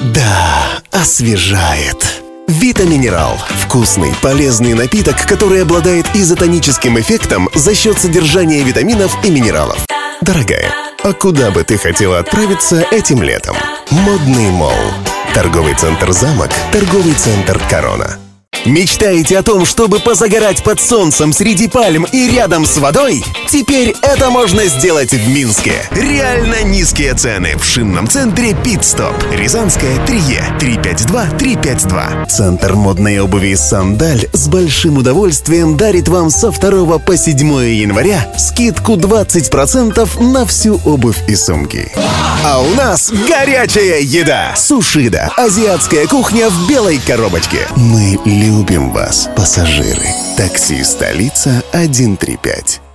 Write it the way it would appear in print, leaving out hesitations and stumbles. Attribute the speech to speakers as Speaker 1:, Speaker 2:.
Speaker 1: Да, освежает. Витаминерал – вкусный, полезный напиток, который обладает изотоническим эффектом за счет содержания витаминов и минералов. Дорогая, а куда бы ты хотела отправиться этим летом? Модный молл. Торговый центр «Замок», торговый центр «Корона». Мечтаете о том, чтобы позагорать под солнцем среди пальм и рядом с водой? Теперь это можно сделать в Минске. Реально низкие цены в шинном центре «Питстоп». Рязанская, 3Е, 352-352. Центр модной обуви «Сандаль» с большим удовольствием дарит вам со 2 по 7 января скидку 20% на всю обувь и сумки. А у нас горячая еда. Сушида. Азиатская кухня в белой коробочке. Мы любим вас, пассажиры. Такси «Столица» 135.